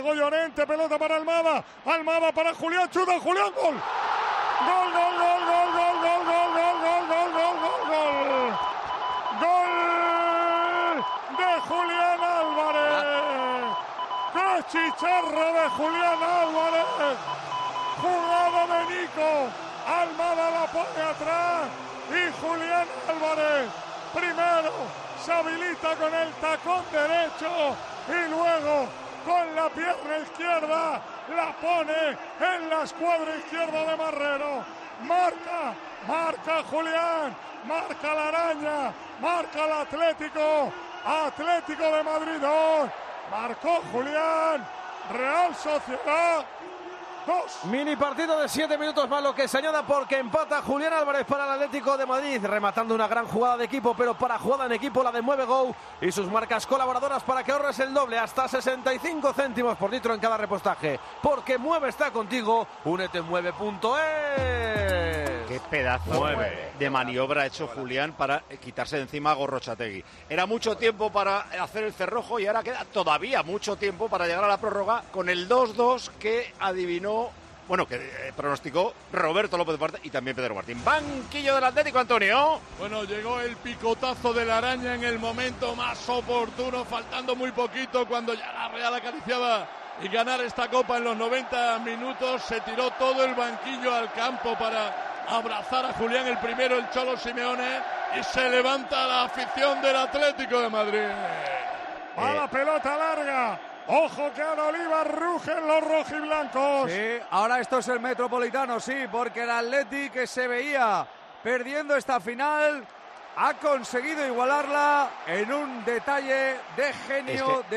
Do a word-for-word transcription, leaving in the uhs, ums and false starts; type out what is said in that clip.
Llorente, pelota para Almada, Almada para Julián, chuta Julián, gol. Gol, gol, gol, gol, gol, gol, gol, gol, gol, gol, gol, gol, gol. Gol de Julián Álvarez. ¡Qué chicharro de Julián Álvarez! Jugada de Nico, Almada la pone atrás y Julián Álvarez primero se habilita con el tacón derecho y luego con la pierna izquierda la pone en la escuadra izquierda de Marrero. Marca, marca Julián, marca la Araña, marca el Atlético, Atlético de Madrid dos, marcó Julián, Real Sociedad dos. Mini partido de siete minutos más lo que se añada porque empata Julián Álvarez para el Atlético de Madrid, rematando una gran jugada de equipo, pero para jugada en equipo la de Mueve Go y sus marcas colaboradoras para que ahorres el doble, hasta sesenta y cinco céntimos por litro en cada repostaje, porque Mueve está contigo. Únete en mueve punto es. Qué pedazo Mueve. de maniobra ha hecho Julián para quitarse de encima a Gorrochategui. Era mucho tiempo para hacer el cerrojo y ahora queda todavía mucho tiempo para llegar a la prórroga con el dos dos que adivinó, bueno, que eh, pronosticó Roberto López Duarte y también Pedro Martín. Banquillo del Atlético, Antonio. Bueno, llegó el picotazo de la Araña en el momento más oportuno, faltando muy poquito cuando ya la Real acariciaba y ganar esta copa en los noventa minutos. Se tiró todo el banquillo al campo para abrazar a Julián, el primero, el Cholo Simeone, y se levanta la afición del Atlético de Madrid. Va la pelota larga. Ojo que Ana Oliva rugen los rojiblancos. Sí, ahora esto es el Metropolitano, sí, porque el Atleti, que se veía perdiendo esta final, ha conseguido igualarla en un detalle de genio. Es que... de